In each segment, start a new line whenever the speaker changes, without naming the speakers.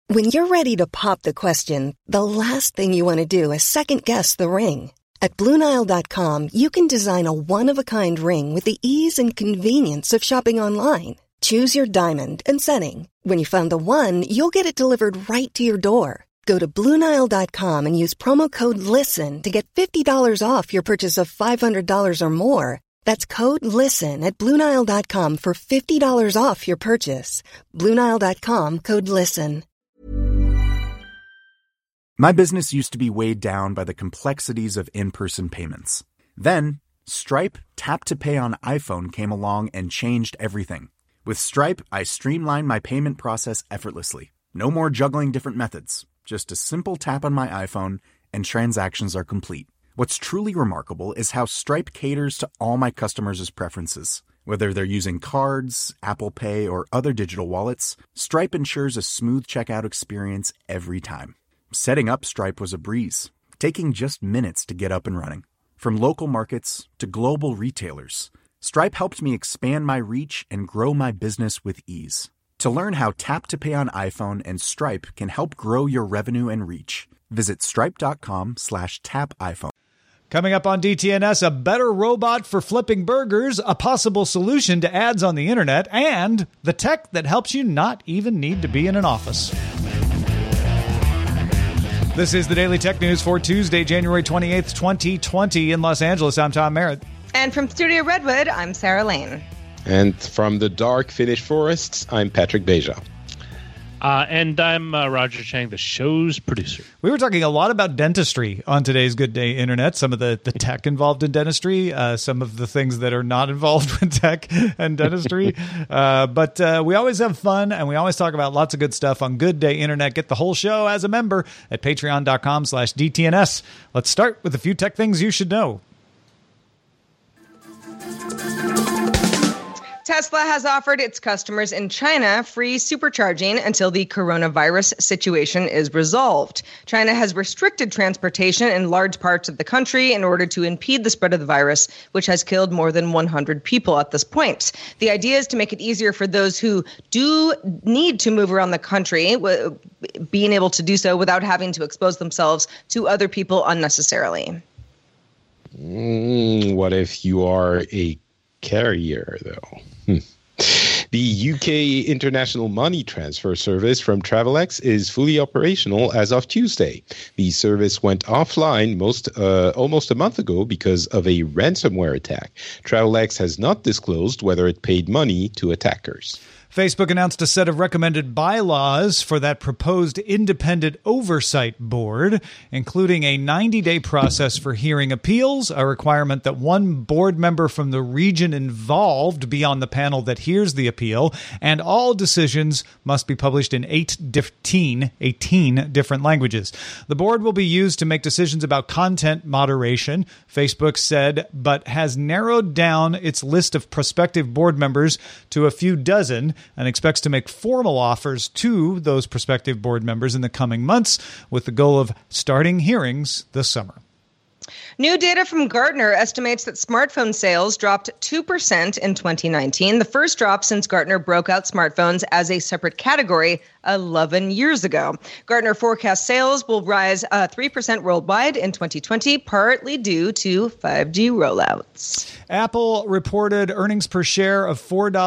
When you're ready to pop the question, the last thing you want to do is second-guess the ring. At BlueNile.com, you can design a one-of-a-kind ring with the ease and convenience of shopping online. Choose your diamond and setting. When you find the one, you'll get it delivered right to your door. Go to BlueNile.com and use promo code LISTEN to get $50 off your purchase of $500 or more. That's code LISTEN at BlueNile.com for $50 off your purchase. BlueNile.com, code LISTEN.
My business used to be weighed down by the complexities of in-person payments. Then, Stripe Tap to Pay on iPhone came along and changed everything. With Stripe, I streamlined my payment process effortlessly. No more juggling different methods. Just a simple tap on my iPhone and transactions are complete. What's truly remarkable is how Stripe caters to all my customers' preferences. Whether they're using cards, Apple Pay, or other digital wallets, Stripe ensures a smooth checkout experience every time. Setting up Stripe was a breeze, taking just minutes to get up and running. From local markets to global retailers, Stripe helped me expand my reach and grow my business with ease. To learn how Tap to Pay on iPhone and Stripe can help grow your revenue and reach, visit stripe.com/tapiphone.
Coming up on DTNS, a better robot for flipping burgers, a possible solution to ads on the internet, and the tech that helps you not even need to be in an office. This is the Daily Tech News for Tuesday, January 28th, 2020 in Los Angeles. I'm Tom Merritt.
And from Studio Redwood, I'm Sarah Lane.
And from the dark Finnish forests, I'm Patrick Beja.
And I'm Roger Chang, the show's producer.
We were talking a lot about dentistry on today's Good Day Internet, some of the tech involved in dentistry, some of the things that are not involved with tech and dentistry. But we always have fun, and we always talk about lots of good stuff on Good Day Internet. Get the whole show as a member at patreon.com/DTNS. Let's start with a few tech things you should know.
Tesla has offered its customers in China free supercharging until the coronavirus situation is resolved. China has restricted transportation in large parts of the country in order to impede the spread of the virus, which has killed more than 100 people at this point. The idea is to make it easier for those who do need to move around the country, being able to do so without having to expose themselves to other people unnecessarily.
What if you are a carrier, though? The UK International Money Transfer Service from Travelex is fully operational as of Tuesday. The service went offline almost a month ago because of a ransomware attack. Travelex has not disclosed whether it paid money to attackers.
Facebook announced a set of recommended bylaws for that proposed independent oversight board, including a 90-day process for hearing appeals, a requirement that one board member from the region involved be on the panel that hears the appeal, and all decisions must be published in 18 different languages. The board will be used to make decisions about content moderation, Facebook said, but has narrowed down its list of prospective board members to a few dozen, and expects to make formal offers to those prospective board members in the coming months with the goal of starting hearings this summer.
New data from Gartner estimates that smartphone sales dropped 2% in 2019, the first drop since Gartner broke out smartphones as a separate category 11 years ago. Gartner forecasts sales will rise 3% worldwide in 2020, partly due to 5G rollouts.
Apple reported earnings per share of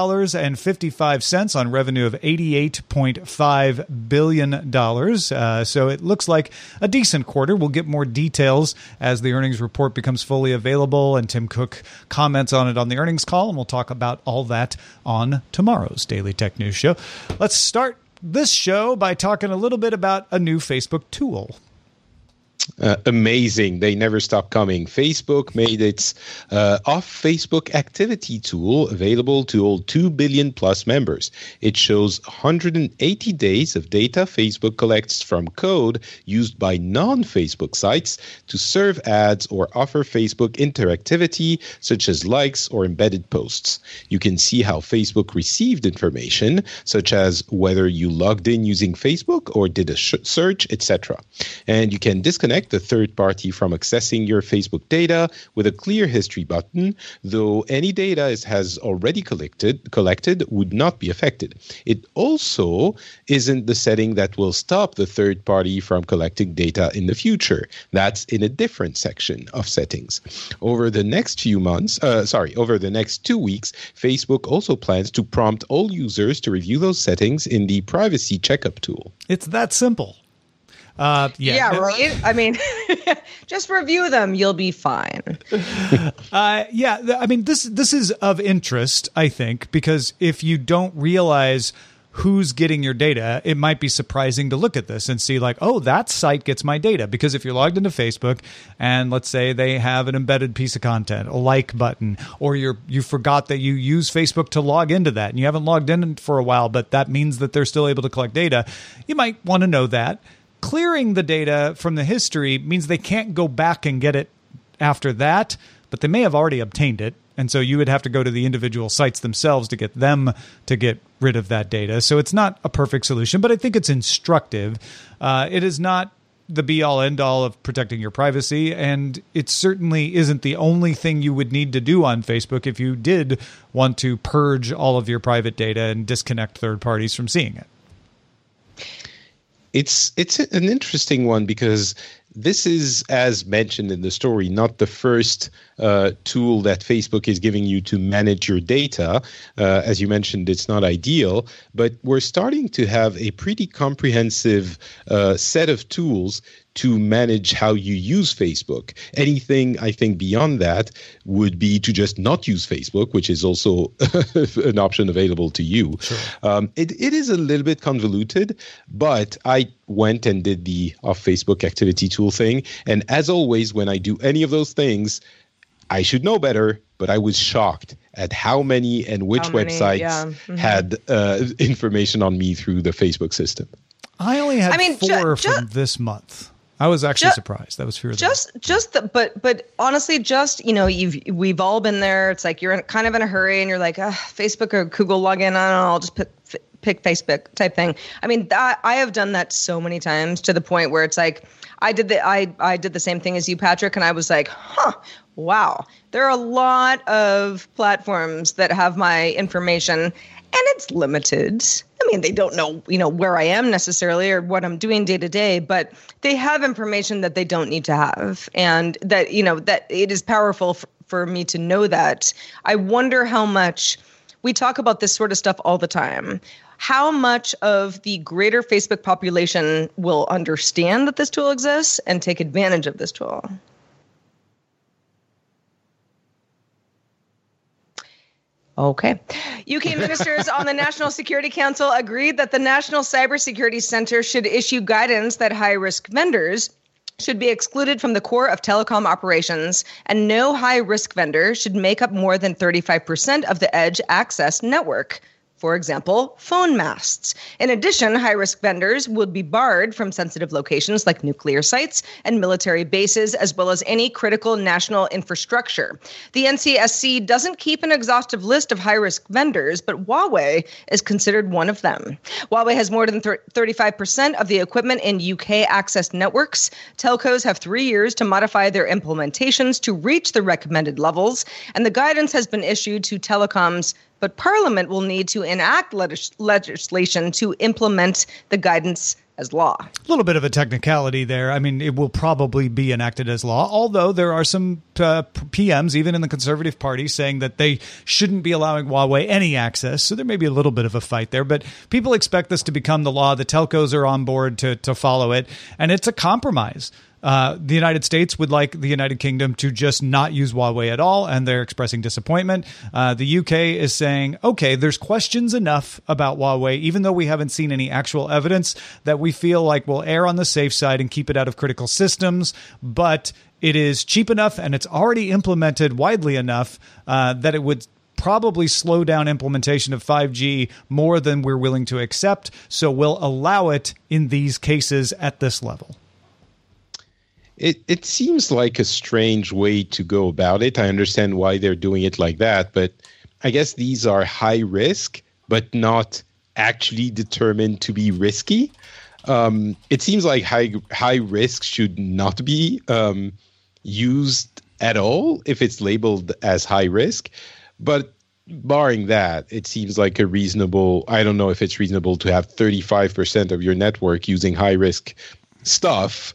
$4.55 on revenue of $88.5 billion. So it looks like a decent quarter. We'll get more details as the earnings report becomes fully available, and Tim Cook comments on it on the earnings call, and we'll talk about all that on tomorrow's Daily Tech News Show. Let's start this show by talking a little bit about a new Facebook tool.
Amazing. They never stop coming. Facebook made its off Facebook activity tool available to all 2 billion plus members. It shows 180 days of data Facebook collects from code used by non-Facebook sites to serve ads or offer Facebook interactivity, such as likes or embedded posts. You can see how Facebook received information, such as whether you logged in using Facebook or did a search, etc. And you can disconnect disconnect a third party from accessing your Facebook data with a clear history button, though any data has already collected would not be affected. It also isn't the setting that will stop the third party from collecting data in the future. That's in a different section of settings. Over the next 2 weeks, Facebook also plans to prompt all users to review those settings in the privacy checkup tool.
It's that simple.
Yeah, right? I mean, just review them. You'll be fine.
I mean, this is of interest, I think, because if you don't realize who's getting your data, it might be surprising to look at this and see like, oh, that site gets my data. Because if you're logged into Facebook and let's say they have an embedded piece of content, a like button, or you forgot that you use Facebook to log into that and you haven't logged in for a while, but that means that they're still able to collect data, you might want to know that. Clearing the data from the history means they can't go back and get it after that, but they may have already obtained it. And so you would have to go to the individual sites themselves to get them to get rid of that data. So it's not a perfect solution, but I think it's instructive. It is not the be-all, end-all of protecting your privacy, and it certainly isn't the only thing you would need to do on Facebook if you did want to purge all of your private data and disconnect third parties from seeing it.
It's an interesting one because this is, as mentioned in the story, not the first tool that Facebook is giving you to manage your data. As you mentioned, it's not ideal, but we're starting to have a pretty comprehensive set of tools to manage how you use Facebook. Anything, I think, beyond that would be to just not use Facebook, which is also an option available to you. Sure. It is a little bit convoluted, but I went and did the off Facebook activity tool thing. And as always, when I do any of those things, I should know better, but I was shocked at how many and which websites had information on me through the Facebook system.
I only had 4 from this month. I was actually surprised. That was fewer. But honestly, we've all been there. It's like you're kind of in a hurry, and you're like, Facebook or Google login. I don't know. I'll just pick Facebook type thing. I mean, I have done that so many times to the point where it's like I did the same thing as you, Patrick, and I was like, wow, there are a lot of platforms that have my information, and it's limited. I mean, they don't know, where I am necessarily or what I'm doing day to day, but they have information that they don't need to have. And that, that it is powerful for me to know that. I wonder how much we talk about this sort of stuff all the time. How much of the greater Facebook population will understand that this tool exists and take advantage of this tool? Okay. UK ministers on the National Security Council agreed that the National Cybersecurity Center should issue guidance that high-risk vendors should be excluded from the core of telecom operations, and no high-risk vendor should make up more than 35% of the edge access network. For example, phone masts. In addition, high-risk vendors would be barred from sensitive locations like nuclear sites and military bases, as well as any critical national infrastructure. The NCSC doesn't keep an exhaustive list of high-risk vendors, but Huawei is considered one of them. Huawei has more than 35% of the equipment in UK access networks. Telcos have 3 years to modify their implementations to reach the recommended levels, and the guidance has been issued to telecoms, but Parliament will need to enact legislation to implement the guidance as law. A little bit of a technicality there. I mean, it will probably be enacted as law, although there are some PMs, even in the Conservative Party, saying that they shouldn't be allowing Huawei any access. So there may be a little bit of a fight there. But people expect this to become the law. The telcos are on board to follow it. And it's a compromise. The United States would like the United Kingdom to just not use Huawei at all, and they're expressing disappointment. The UK is saying, okay, there's questions enough about Huawei, even though we haven't seen any actual evidence, that we feel like we'll err on the safe side and keep it out of critical systems, but it is cheap enough and it's already implemented widely enough that it would probably slow down implementation of 5G more than we're willing to accept, so we'll allow it in these cases at this level.
It seems like a strange way to go about it. I understand why they're doing it like that, but I guess these are high risk, but not actually determined to be risky. It seems like high risk should not be used at all if it's labeled as high risk. But barring that, it seems like a reasonable, I don't know if it's reasonable to have 35% of your network using high risk stuff.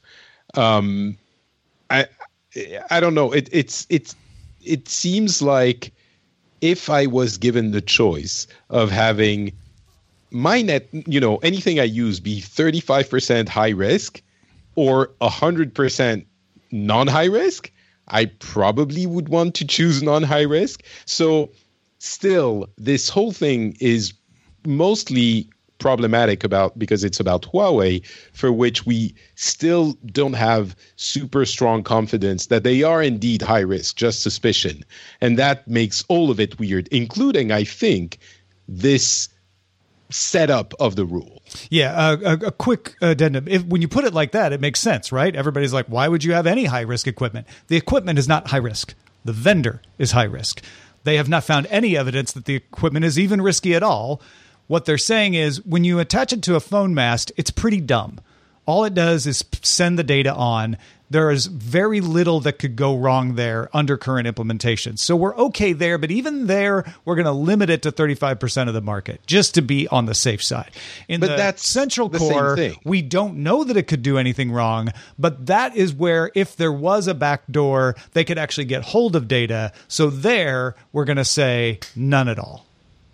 I don't know. It seems like if I was given the choice of having my anything I use be 35% high risk or 100% non-high risk, I probably would want to choose non-high risk. So still, this whole thing is mostly problematic because it's about Huawei, for which we still don't have super strong confidence that they are indeed high risk, just suspicion. And that makes all of it weird, including, I think, this setup of the rule.
Yeah, a quick addendum. When you put it like that, it makes sense, right? Everybody's like, why would you have any high-risk equipment? The equipment is not high risk. The vendor is high risk. They have not found any evidence that the equipment is even risky at all. What they're saying is when you attach it to a phone mast, it's pretty dumb. All it does is send the data on. There is very little that could go wrong there under current implementation. So we're okay there, but even there, we're going to limit it to 35% of the market just to be on the safe side. But that's central core, we don't know that it could do anything wrong, but that is where if there was a backdoor, they could actually get hold of data. So there, we're going to say none at all.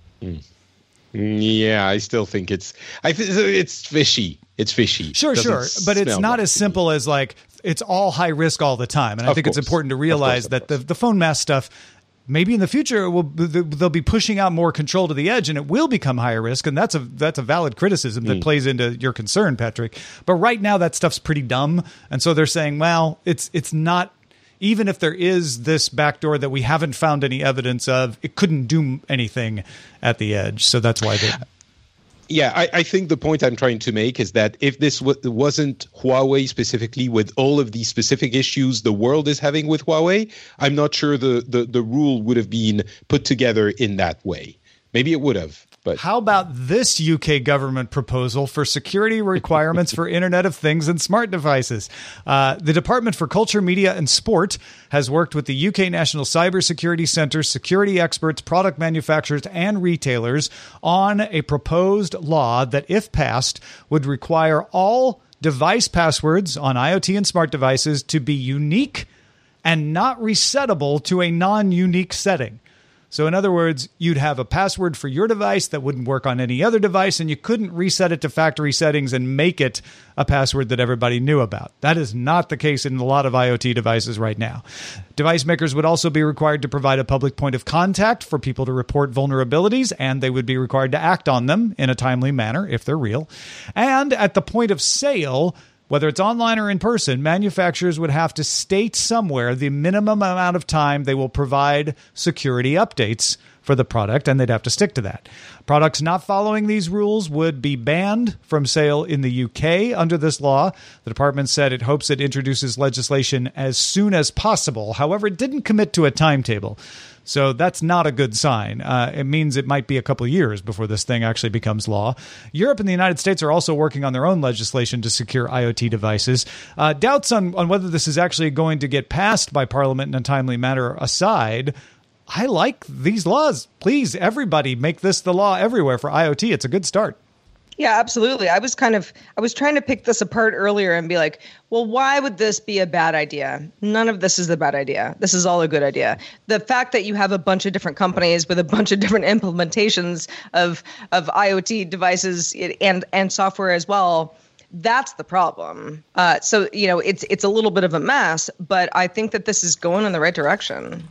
Yeah, I still think it's fishy. It's fishy.
Sure. But it's not as simple as like it's all high risk all the time. And I think it's important to realize that the phone mast stuff, maybe in the future, they'll be pushing out more control to the edge and it will become higher risk. And that's a valid criticism that plays into your concern, Patrick. But right now that stuff's pretty dumb. And so they're saying, well, it's not. Even if there is this backdoor that we haven't found any evidence of, it couldn't do anything at the edge. So that's why they...
Yeah, I think the point I'm trying to make is that if this wasn't Huawei specifically with all of these specific issues the world is having with Huawei, I'm not sure the rule would have been put together in that way. Maybe it would have. But
how about this UK government proposal for security requirements for Internet of Things and smart devices? The Department for Culture, Media and Sport has worked with the UK National Cybersecurity Centre, security experts, product manufacturers and retailers on a proposed law that, if passed, would require all device passwords on IoT and smart devices to be unique and not resettable to a non-unique setting. So in other words, you'd have a password for your device that wouldn't work on any other device, and you couldn't reset it to factory settings and make it a password that everybody knew about. That is not the case in a lot of IoT devices right now. Device makers would also be required to provide a public point of contact for people to report vulnerabilities, and they would be required to act on them in a timely manner if they're real. And at the point of sale, whether it's online or in person, manufacturers would have to state somewhere the minimum amount of time they will provide security updates for the product, and they'd have to stick to that. Products not following these rules would be banned from sale in the UK under this law. The department said it hopes it introduces legislation as soon as possible. However, it didn't commit to a timetable. So that's not a good sign. It means it might be a couple of years before this thing actually becomes law. Europe and the United States are also working on their own legislation to secure IoT devices. Doubts on whether this is actually going to get passed by Parliament in a timely manner aside, I like these laws. Please, everybody, make this the law everywhere for IoT. It's a good start.
Yeah, absolutely. I was trying to pick this apart earlier and be like, well, why would this be a bad idea? None of this is a bad idea. This is all a good idea. The fact that you have a bunch of different companies with a bunch of different implementations of IoT devices and software as well, that's the problem. So, it's a little bit of a mess, but I think that this is going in the right direction.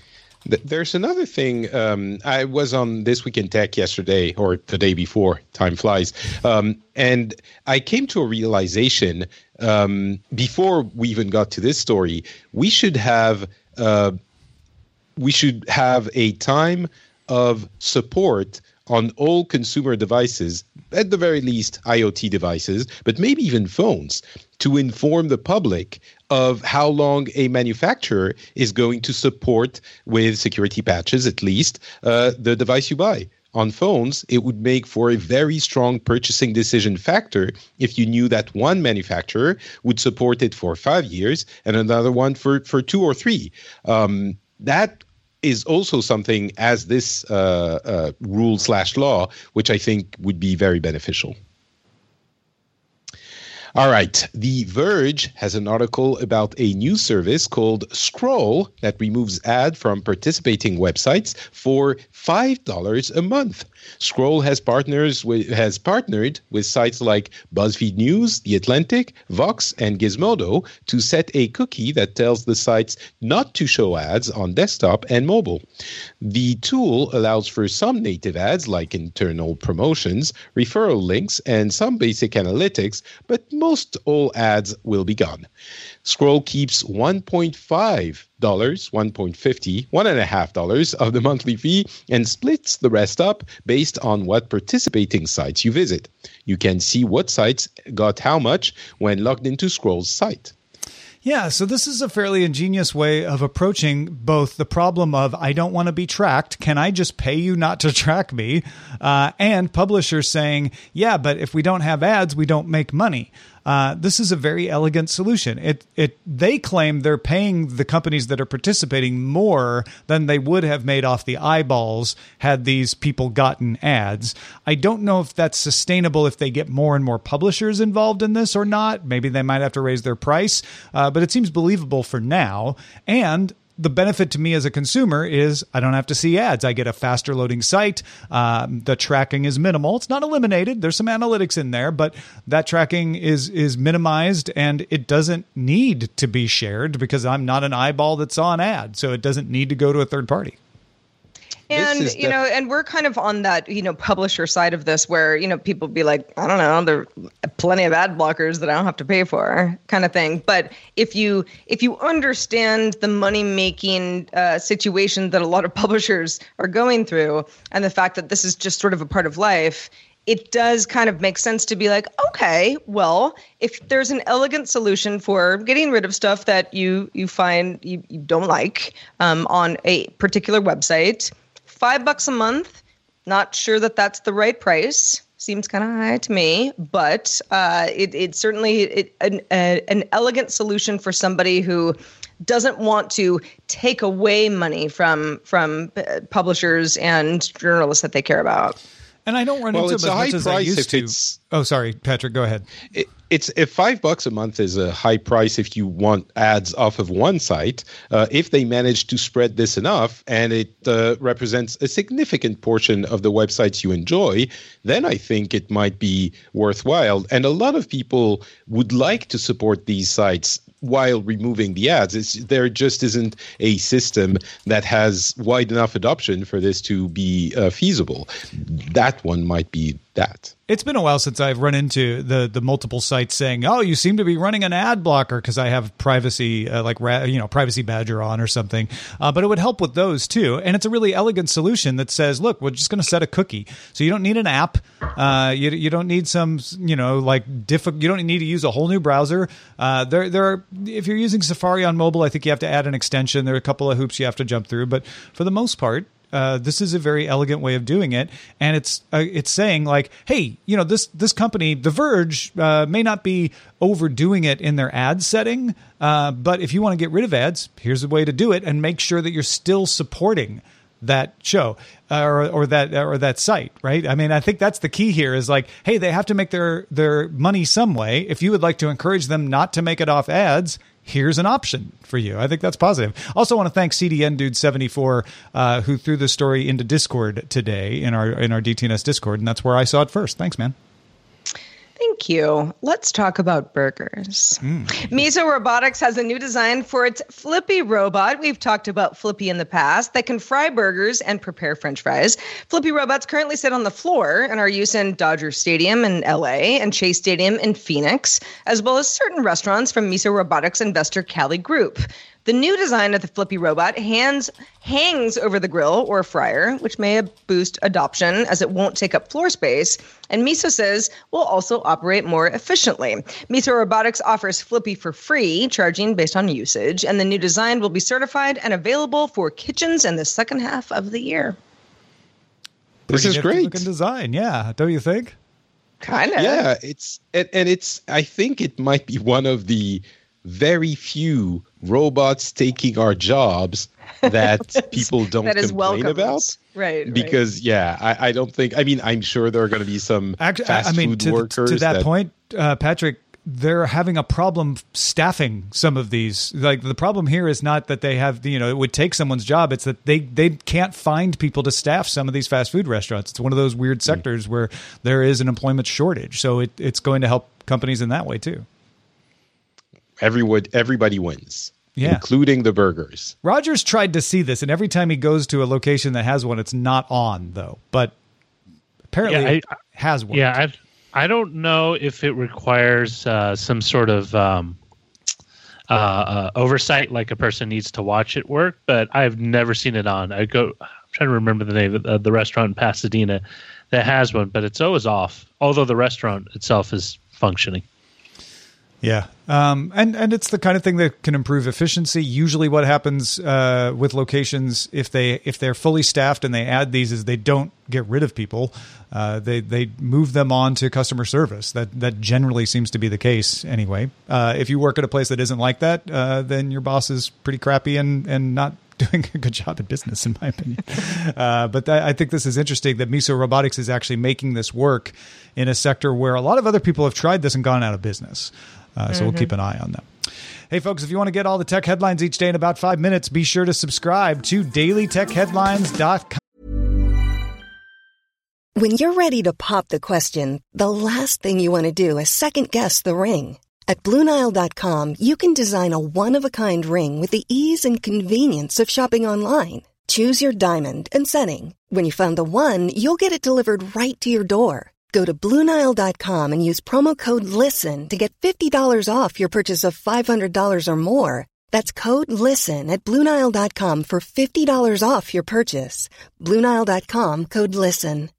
There's another thing. I was on This Week in Tech yesterday, or the day before, time flies, and I came to a realization before we even got to this story. We should have a time of support on all consumer devices, at the very least IoT devices, but maybe even phones, to inform the public of how long a manufacturer is going to support with security patches, at least, the device you buy. on phones, it would make for a very strong purchasing decision factor if you knew that one manufacturer would support it for 5 years and another one for 2 or 3. That is also something as this rule/law, which I think would be very beneficial. All right. The Verge has an article about a new service called Scroll that removes ads from participating websites for $5 a month. Scroll has partnered with sites like BuzzFeed News, The Atlantic, Vox, and Gizmodo to set a cookie that tells the sites not to show ads on desktop and mobile. The tool allows for some native ads like internal promotions, referral links, and some basic analytics, but most all ads will be gone. Scroll keeps $1.50 of the monthly fee and splits the rest up based on what participating sites you visit. You can see what sites got how much when logged into Scroll's site.
Yeah, so this is a fairly ingenious way of approaching both the problem of I don't want to be tracked, can I just pay you not to track me? And publishers saying, yeah, but if we don't have ads, we don't make money. This is a very elegant solution. They claim they're paying the companies that are participating more than they would have made off the eyeballs had these people gotten ads. I don't know if that's sustainable if they get more and more publishers involved in this or not. Maybe they might have to raise their price, but it seems believable for now. And the benefit to me as a consumer is I don't have to see ads. I get a faster loading site. The tracking is minimal. It's not eliminated. There's some analytics in there, but that tracking is minimized and it doesn't need to be shared because I'm not an eyeball that's on ad. So it doesn't need to go to a third party.
And, and we're kind of on that, publisher side of this where, people be like, I don't know, there are plenty of ad blockers that I don't have to pay for kind of thing. But if you understand the money making situation that a lot of publishers are going through and the fact that this is just sort of a part of life, it does kind of make sense to be like, okay, well, if there's an elegant solution for getting rid of stuff that you find you don't like on a particular website, $5 a month, not sure that that's the right price. Seems kind of high to me, but it's certainly an elegant solution for somebody who doesn't want to take away money from publishers and journalists that they care about.
And I don't run into it as much as I used to. Oh, sorry, Patrick, go ahead.
It's if $5 a month is a high price if you want ads off of one site. If they manage to spread this enough and it represents a significant portion of the websites you enjoy, then I think it might be worthwhile. And a lot of people would like to support these sites while removing the ads. There just isn't a system that has wide enough adoption for this to be feasible. That one might be that.
It's been a while since I've run into the multiple sites saying, "Oh, you seem to be running an ad blocker," because I have privacy, Privacy Badger on or something. But it would help with those too. And it's a really elegant solution that says, "Look, we're just going to set a cookie, so you don't need an app. You don't need some, you don't need to use a whole new browser. There are, if you're using Safari on mobile, I think you have to add an extension. There are a couple of hoops you have to jump through, but for the most part." This is a very elegant way of doing it, and it's saying like, hey, this company, The Verge, may not be overdoing it in their ad setting, but if you want to get rid of ads, here's a way to do it, and make sure that you're still supporting that show or that site, right? I mean, I think that's the key here is like, hey, they have to make their money some way. If you would like to encourage them not to make it off ads, here's an option for you. I think that's positive. Also want to thank CDN Dude 74 who threw the story into Discord today in our DTNS Discord, and that's where I saw it first. Thanks, man.
Thank you. Let's talk about burgers. Miso Robotics has a new design for its Flippy robot. We've talked about Flippy in the past that can fry burgers and prepare French fries. Flippy robots currently sit on the floor and are used in Dodger Stadium in LA and Chase Stadium in Phoenix, as well as certain restaurants from Miso Robotics investor Cali Group. The new design of the Flippy robot hangs over the grill or fryer, which may boost adoption as it won't take up floor space. And Miso says will also operate more efficiently. Miso Robotics offers Flippy for free, charging based on usage. And the new design will be certified and available for kitchens in the second half of the year.
This is great.
Looking design, yeah, don't you think?
Kind of.
Yeah, it's. I think it might be one of the very few robots taking our jobs that people don't
that is
complain about.
Right.
Because, I don't think, I mean, I'm sure there are going to be some fast food workers.
To that point, Patrick, they're having a problem staffing some of these. Like, the problem here is not that they have, it would take someone's job. It's that they can't find people to staff some of these fast food restaurants. It's one of those weird sectors where there is an employment shortage. So it's going to help companies in that way too.
Everybody wins,
yeah,
including the burgers.
Rogers tried to see this, and every time he goes to a location that has one, it's not on, though. But apparently it has one.
Yeah, I don't know if it requires some sort of oversight, like a person needs to watch it work, but I've never seen it on. I'm trying to remember the name of the restaurant in Pasadena that has one, but it's always off, although the restaurant itself is functioning.
Yeah. And it's the kind of thing that can improve efficiency. Usually what happens with locations, if they're fully staffed and they add these, is they don't get rid of people. They move them on to customer service. That generally seems to be the case anyway. If you work at a place that isn't like that, then your boss is pretty crappy and not doing a good job at business, in my opinion. But I think this is interesting that Miso Robotics is actually making this work in a sector where a lot of other people have tried this and gone out of business. So we'll keep an eye on them. Hey, folks, if you want to get all the tech headlines each day in about 5 minutes, be sure to subscribe to dailytechheadlines.com.
When you're ready to pop the question, the last thing you want to do is second-guess the ring. At BlueNile.com, you can design a one-of-a-kind ring with the ease and convenience of shopping online. Choose your diamond and setting. When you find the one, you'll get it delivered right to your door. Go to BlueNile.com and use promo code LISTEN to get $50 off your purchase of $500 or more. That's code LISTEN at BlueNile.com for $50 off your purchase. BlueNile.com, code LISTEN.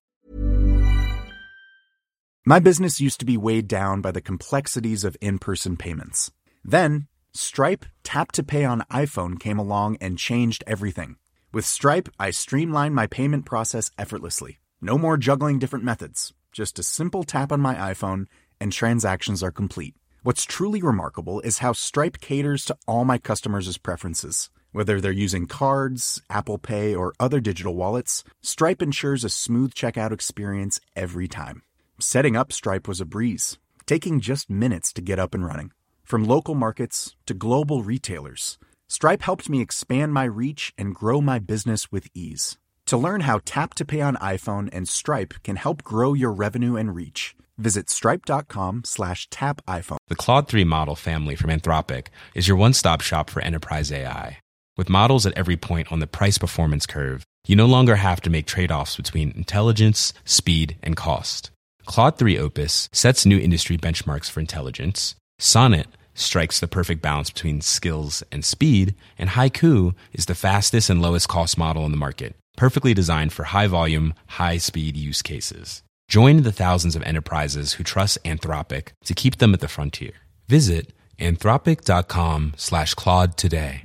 My business used to be weighed down by the complexities of in-person payments. Then, Stripe Tap to Pay on iPhone came along and changed everything. With Stripe, I streamlined my payment process effortlessly. No more juggling different methods. Just a simple tap on my iPhone, and transactions are complete. What's truly remarkable is how Stripe caters to all my customers' preferences. Whether they're using cards, Apple Pay, or other digital wallets, Stripe ensures a smooth checkout experience every time. Setting up Stripe was a breeze, taking just minutes to get up and running. From local markets to global retailers, Stripe helped me expand my reach and grow my business with ease. To learn how Tap to Pay on iPhone and Stripe can help grow your revenue and reach, visit stripe.com/tapiphone.
The Claude 3 model family from Anthropic is your one-stop shop for enterprise AI. With models at every point on the price-performance curve, you no longer have to make trade-offs between intelligence, speed, and cost. Claude 3 Opus sets new industry benchmarks for intelligence. Sonnet strikes the perfect balance between skills and speed. And Haiku is the fastest and lowest cost model in the market, perfectly designed for high-volume, high-speed use cases. Join the thousands of enterprises who trust Anthropic to keep them at the frontier. Visit anthropic.com/Claude today.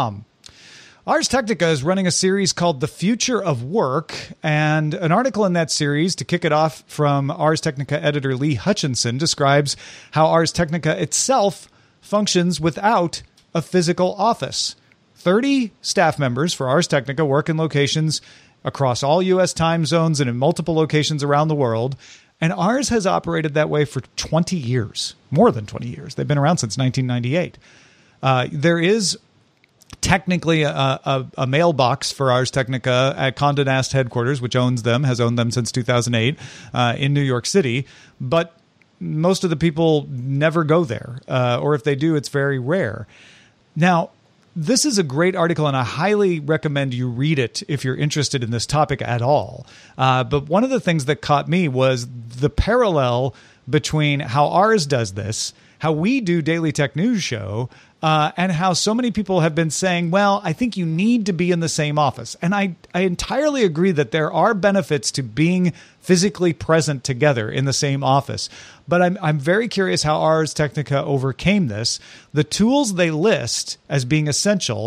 Ars Technica is running a series called The Future of Work, and an article in that series, to kick it off, from Ars Technica editor Lee Hutchinson, describes how Ars Technica itself functions without a physical office. 30 staff members for Ars Technica work in locations across all U.S. time zones and in multiple locations around the world. And Ars has operated that way for 20 years, more than 20 years. They've been around since 1998. There is technically a mailbox for Ars Technica at Condé Nast headquarters, which has owned them since 2008 in New York City. But most of the people never go there, or if they do, it's very rare. Now, this is a great article, and I highly recommend you read it if you're interested in this topic at all. But one of the things that caught me was the parallel between how Ars does this, how we do Daily Tech News Show, and how so many people have been saying, well, I think you need to be in the same office. And I entirely agree that there are benefits to being physically present together in the same office. But I'm very curious how Ars Technica overcame this. The tools they list as being essential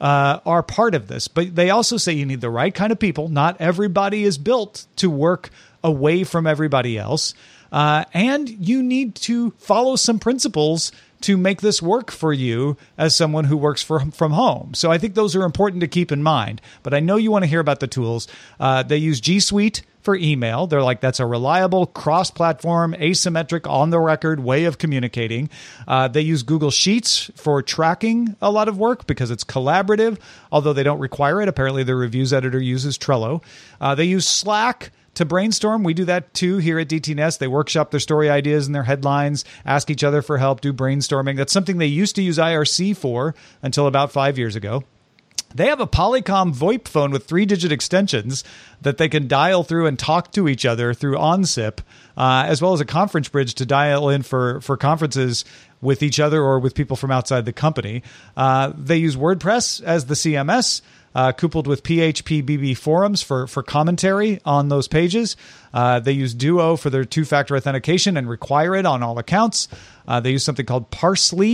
are part of this. But they also say you need the right kind of people. Not everybody is built to work away from everybody else. And you need to follow some principles to make this work for you as someone who works from home. So I think those are important to keep in mind. But I know you want to hear about the tools. They use G Suite for email. They're like, that's a reliable, cross-platform, asymmetric, on-the-record way of communicating. They use Google Sheets for tracking a lot of work because it's collaborative, although they don't require it. Apparently, the reviews editor uses Trello. They use Slack to brainstorm. We do that too here at DT Nest. They workshop their story ideas and their headlines, ask each other for help, do brainstorming. That's something they used to use IRC for until about 5 years ago. They have a Polycom VoIP phone with 3-digit extensions that they can dial through and talk to each other through OnSIP, as well as a conference bridge to dial in for conferences with each other or with people from outside the company. They use WordPress as the CMS, coupled with PHP BB forums for commentary on those pages. They use Duo for their two-factor authentication and require it on all accounts. They use something called Parse.ly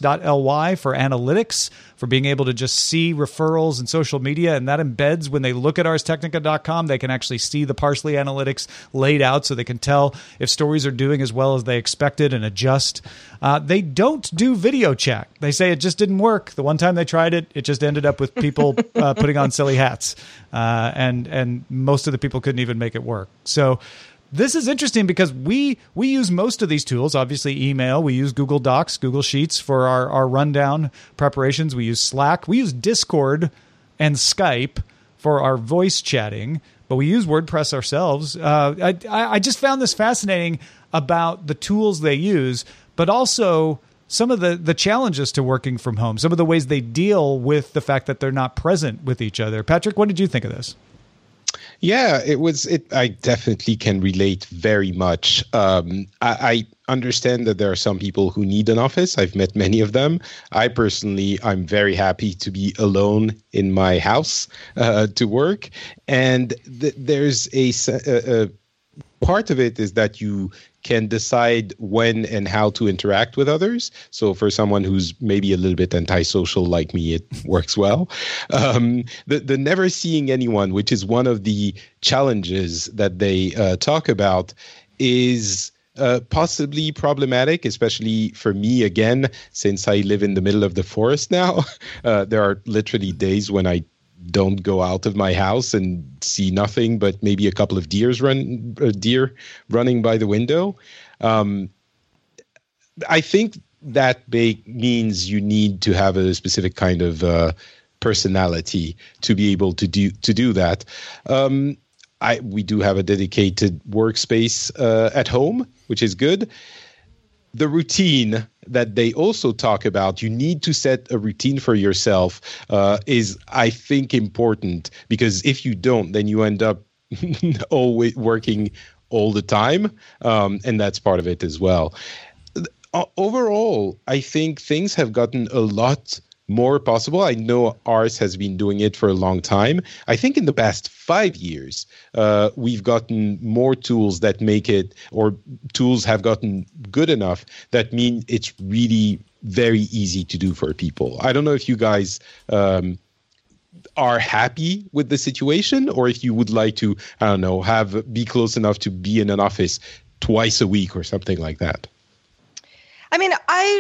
for analytics, for being able to just see referrals and social media. And that embeds when they look at ArsTechnica.com, they can actually see the Parse.ly analytics laid out so they can tell if stories are doing as well as they expected and adjust. They don't do video chat. They say it just didn't work. The one time they tried it, it just ended up with people putting on silly hats. And most of the people couldn't even make it work. So this is interesting because we use most of these tools. Obviously, email. We use Google Docs, Google Sheets for our rundown preparations. We use Slack. We use Discord and Skype for our voice chatting. But we use WordPress ourselves. I just found this fascinating about the tools they use, but also some of the challenges to working from home, some of the ways they deal with the fact that they're not present with each other. Patrick, what did you think of this?
Yeah, I definitely can relate very much. I understand that there are some people who need an office. I've met many of them. I'm very happy to be alone in my house to work. And there's a part of it is that you can decide when and how to interact with others. So for someone who's maybe a little bit antisocial like me, it works well. The never seeing anyone, which is one of the challenges that they talk about, is possibly problematic, especially for me, again, since I live in the middle of the forest now. There are literally days when I don't go out of my house and see nothing but maybe a couple of deer running by the window. I think that means you need to have a specific kind of personality to be able to do that. We do have a dedicated workspace at home, which is good. The routine that they also talk about, you need to set a routine for yourself, is, I think, important, because if you don't, then you end up always working all the time, and that's part of it as well. Overall, I think things have gotten a lot more possible. I know Ars has been doing it for a long time. I think in the past 5 years, we've gotten more tools that make it, or tools have gotten good enough that mean it's really very easy to do for people. I don't know if you guys are happy with the situation, or if you would like to, I don't know, be close enough to be in an office twice a week or something like that.
I mean,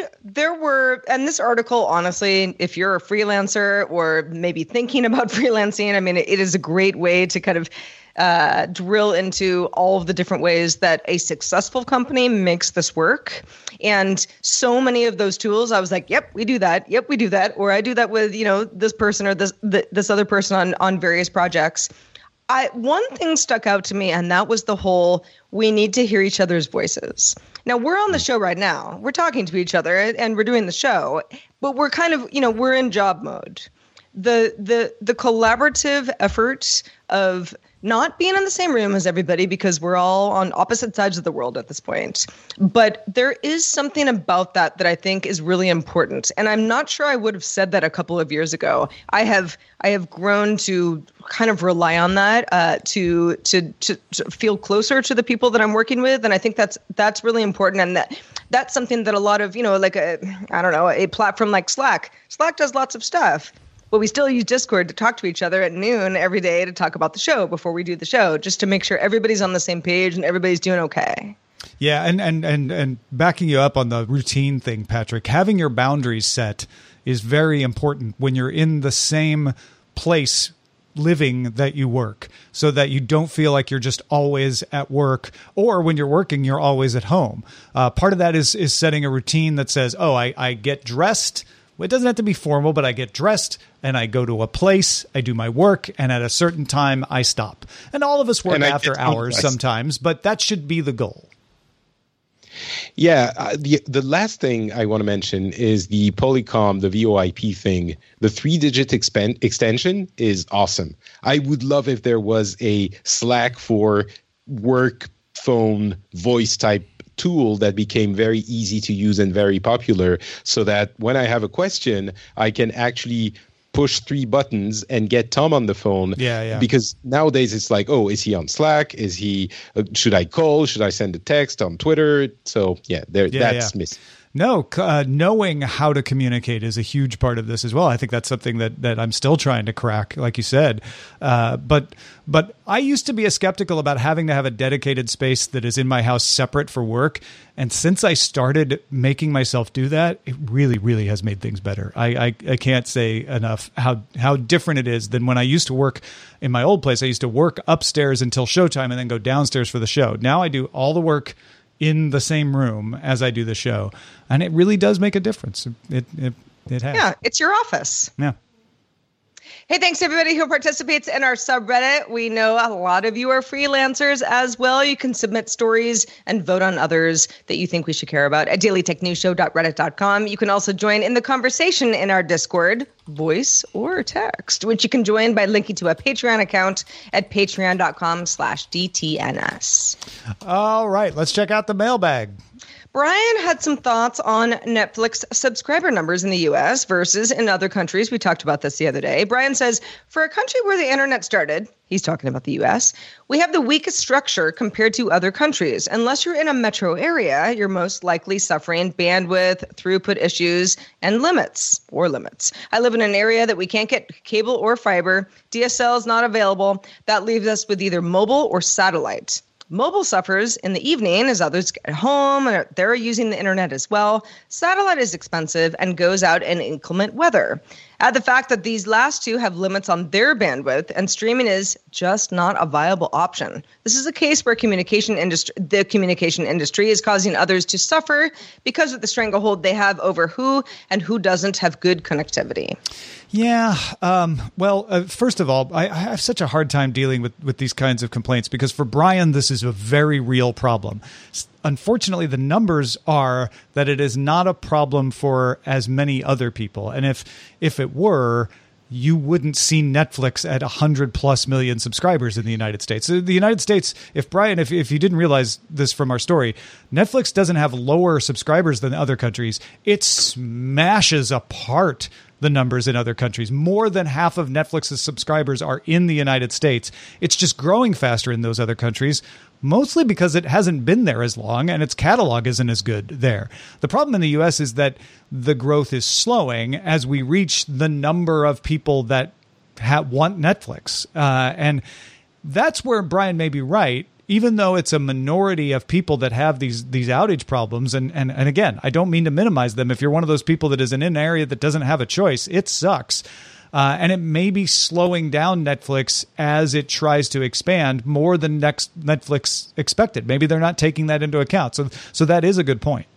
and this article, honestly, if you're a freelancer or maybe thinking about freelancing, I mean, it is a great way to kind of drill into all of the different ways that a successful company makes this work. And so many of those tools, I was like, yep, we do that. Yep, we do that. Or I do that with, this person or this other person on various projects. One thing stuck out to me, and that was the whole, we need to hear each other's voices. Now, we're on the show right now. We're talking to each other and we're doing the show, but we're kind of, we're in job mode. The collaborative efforts of not being in the same room as everybody, because we're all on opposite sides of the world at this point. But there is something about that I think is really important. And I'm not sure I would have said that a couple of years ago. I have grown to kind of rely on that to feel closer to the people that I'm working with. And I think that's really important. And that's something that a lot of, like a platform like Slack does lots of stuff. But we still use Discord to talk to each other at noon every day to talk about the show before we do the show, just to make sure everybody's on the same page and everybody's doing okay.
Yeah, and backing you up on the routine thing, Patrick, having your boundaries set is very important when you're in the same place living that you work, so that you don't feel like you're just always at work, or when you're working, you're always at home. Part of that is setting a routine that says, oh, I get dressed. It doesn't have to be formal, but I get dressed and I go to a place, I do my work, and at a certain time I stop. And all of us work after hours sometimes, but that should be the goal.
Yeah, the last thing I want to mention is the Polycom, the VoIP thing. The 3-digit extension is awesome. I would love if there was a Slack for work phone voice type tool that became very easy to use and very popular, so that when I have a question, I can actually push 3 buttons and get Tom on the phone.
Yeah.
Because nowadays it's like, oh, is he on Slack? Is he? Should I call? Should I send a text on Twitter? So that's missing.
No, knowing how to communicate is a huge part of this as well. I think that's something that I'm still trying to crack, like you said. But I used to be skeptical about having to have a dedicated space that is in my house separate for work. And since I started making myself do that, it really, really has made things better. I can't say enough how different it is than when I used to work in my old place. I used to work upstairs until showtime and then go downstairs for the show. Now I do all the work in the same room as I do the show. And it really does make a difference. It has.
Yeah, it's your office.
Yeah.
Hey, thanks to everybody who participates in our subreddit. We know a lot of you are freelancers as well. You can submit stories and vote on others that you think we should care about at dailytechnewsshow.reddit.com. You can also join in the conversation in our Discord, voice or text, which you can join by linking to a Patreon account at patreon.com/DTNS.
All right, let's check out the mailbag.
Brian had some thoughts on Netflix subscriber numbers in the U.S. versus in other countries. We talked about this the other day. Brian says, for a country where the internet started, he's talking about the U.S., we have the weakest structure compared to other countries. Unless you're in a metro area, you're most likely suffering bandwidth, throughput issues, and limits. I live in an area that we can't get cable or fiber. DSL is not available. That leaves us with either mobile or satellite. Mobile suffers in the evening as others get home and they're using the internet as well. Satellite is expensive and goes out in inclement weather. Add the fact that these last two have limits on their bandwidth and streaming is just not a viable option. This is a case where the communication industry is causing others to suffer because of the stranglehold they have over who and who doesn't have good connectivity.
Yeah. First of all, I have such a hard time dealing with these kinds of complaints because for Brian, this is a very real problem. Unfortunately, the numbers are that it is not a problem for as many other people. And if it were, you wouldn't see Netflix at 100+ million subscribers in the United States. The United States, if you didn't realize this from our story, Netflix doesn't have lower subscribers than other countries. It smashes apart the numbers in other countries. More than half of Netflix's subscribers are in the United States. It's just growing faster in those other countries, mostly because it hasn't been there as long and its catalog isn't as good there. The problem in the US is that the growth is slowing as we reach the number of people that want Netflix. And that's where Brian may be right, even though it's a minority of people that have these outage problems. And again, I don't mean to minimize them. If you're one of those people that is in an area that doesn't have a choice, it sucks. And it may be slowing down Netflix as it tries to expand more than Netflix expected. Maybe they're not taking that into account. So that is a good point.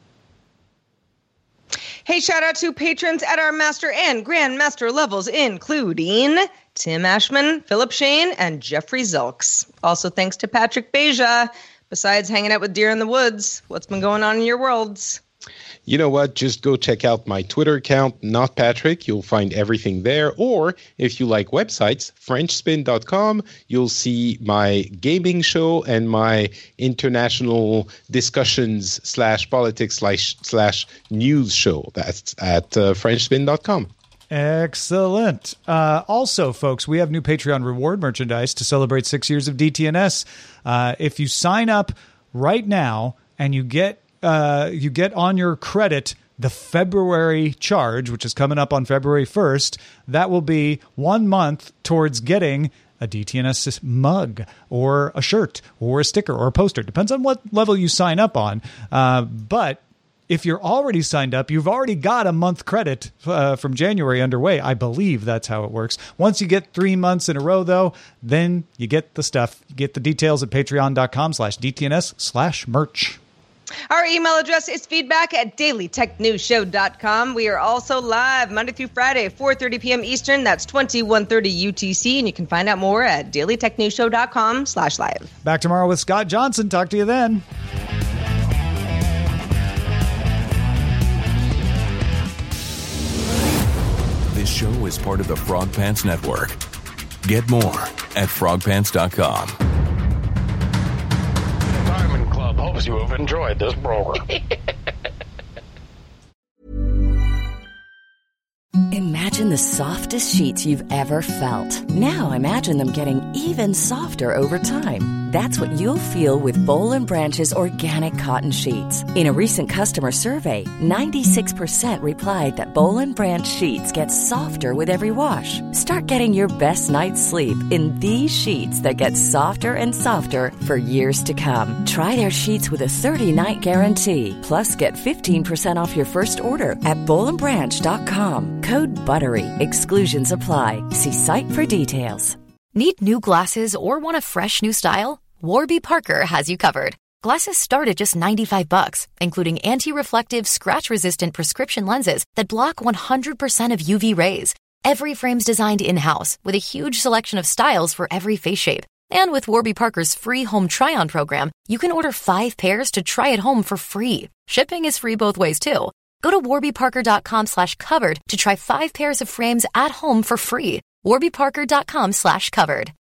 Hey, shout out to patrons at our master and grandmaster levels, including Tim Ashman, Philip Shane, and Jeffrey Zilks. Also, thanks to Patrick Beja. Besides hanging out with deer in the woods, what's been going on in your worlds?
You know what? Just go check out my Twitter account, Not Patrick. You'll find everything there. Or if you like websites, FrenchSpin.com. You'll see my gaming show and my international discussions /politics /news show. That's at FrenchSpin.com.
Excellent. Also, folks, we have new Patreon reward merchandise to celebrate 6 years of DTNS. If you sign up right now and you get on your credit the February charge, which is coming up on February 1st, that will be 1 month towards getting a DTNS mug or a shirt or a sticker or a poster. Depends on what level you sign up on. But if you're already signed up, you've already got a month credit from January underway. I believe that's how it works. Once you get 3 months in a row, though, then you get the stuff. You get the details at patreon.com/DTNS/merch.
Our email address is feedback@dailytechnewsshow.com. We are also live Monday through Friday, 4:30 p.m. Eastern. That's 21:30 UTC. And you can find out more at dailytechnewsshow.com/live.
Back tomorrow with Scott Johnson. Talk to you then.
This show is part of the Frog Pants Network. Get more at frogpants.com.
Diamond Club hopes you have enjoyed this program.
Imagine the softest sheets you've ever felt. Now imagine them getting even softer over time. That's what you'll feel with Boll & Branch's organic cotton sheets. In a recent customer survey, 96% replied that Boll & Branch sheets get softer with every wash. Start getting your best night's sleep in these sheets that get softer and softer for years to come. Try their sheets with a 30-night guarantee. Plus, get 15% off your first order at bollandbranch.com. Code BUTTERY. Exclusions apply. See site for details.
Need new glasses or want a fresh new style? Warby Parker has you covered. Glasses start at just $95, including anti-reflective, scratch-resistant prescription lenses that block 100% of UV rays. Every frame's designed in-house with a huge selection of styles for every face shape. And with Warby Parker's free home try-on program, you can order 5 pairs to try at home for free. Shipping is free both ways, too. Go to warbyparker.com/covered to try 5 pairs of frames at home for free. warbyparker.com/covered.